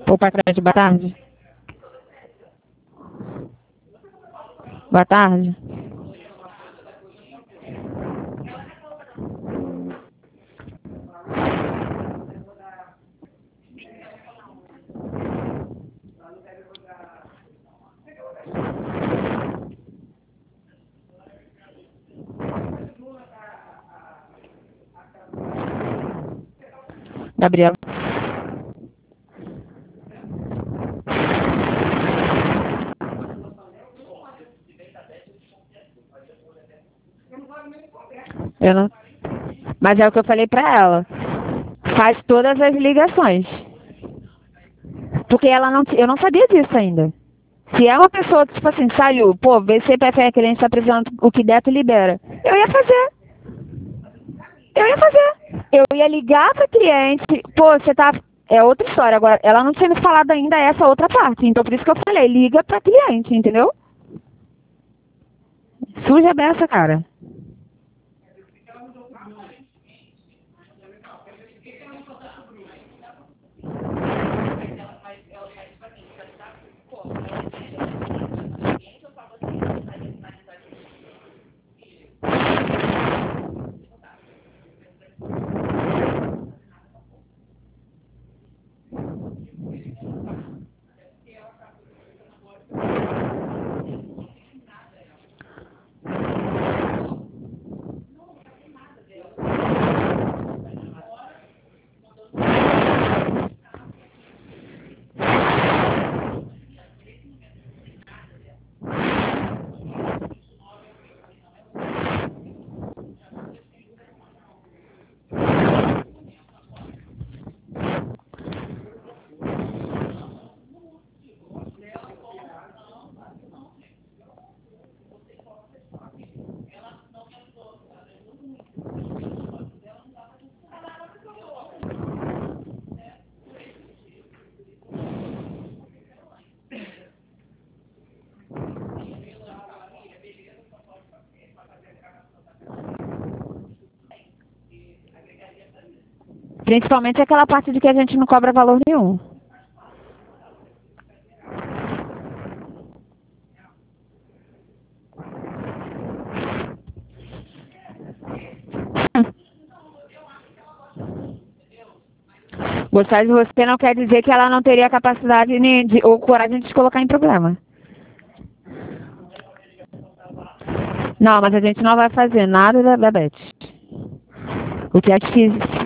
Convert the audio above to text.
Ou para trás de boa tarde? Boa tarde. Gabriela. Eu não... Mas é o que eu falei pra ela. Faz todas as ligações. Porque ela não, eu não sabia disso ainda. Se é uma pessoa que, tipo assim, saiu, pô, vê se a cliente está precisando, o que der, tu libera. Eu ia fazer. Eu ia fazer. Eu ia ligar pra cliente, pô, você tá. É outra história. Agora, ela não tinha me falado ainda essa outra parte. Então, por isso que eu falei, liga pra cliente, entendeu? Suja a beça, cara. Principalmente aquela parte de que a gente não cobra valor nenhum. Gostar de você não quer dizer que ela não teria capacidade ou coragem de te colocar em problema. Não, mas a gente não vai fazer nada da Beth. O que a gente